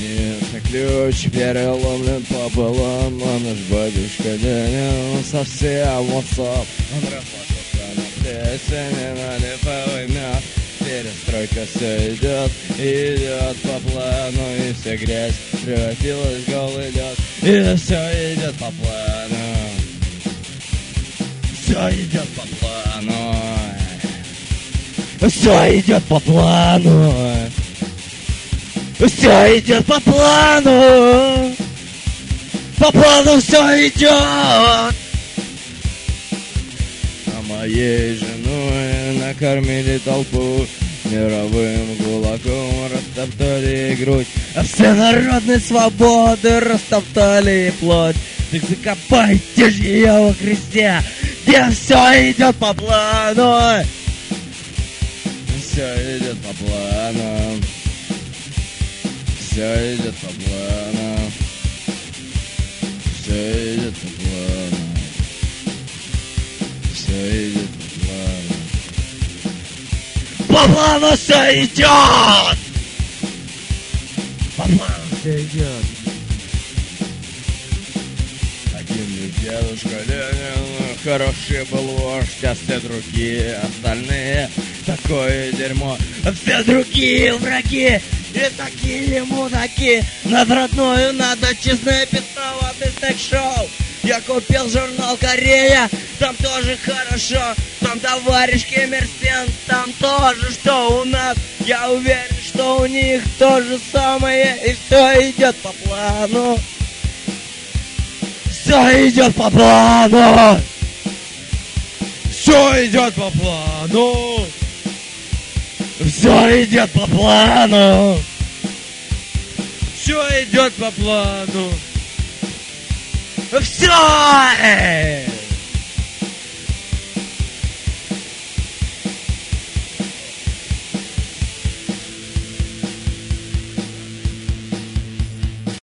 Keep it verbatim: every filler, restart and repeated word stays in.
Магнитный ключ переломлен пополам, а наш батюшка Денис совсем усоп. Он расплатился на плесени, на липовый мед. Перестройка все идет, идет по плану, и вся грязь превратилась в голый лед. И все идет по плану, все идет по плану, все идет по плану, все идет по плану, по плану все идет. А моей женой накормили толпу, мировым кулаком растоптали грудь, а всенародной свободы растоптали и плоть. Так закопайте же ее во Христе, где все идет по плану, все идет по плану, все идет по плану, все идет по плану, все идет по плану. По плану все идет! По плану все идет. Один лишь дедушка Ленин, хороший был вождь, а все другие остальные такое дерьмо. А все другие враги и такие мудаки. Над родною надо честное пятноватый стейк-шоу. Я купил журнал «Корея», там тоже хорошо. Там товарищ Ким Ир Сен, там тоже что у нас. Я уверен, что у них то же самое. И все идет по плану, все идет по плану, все идет по плану, все идет по плану, все идет по плану. Все!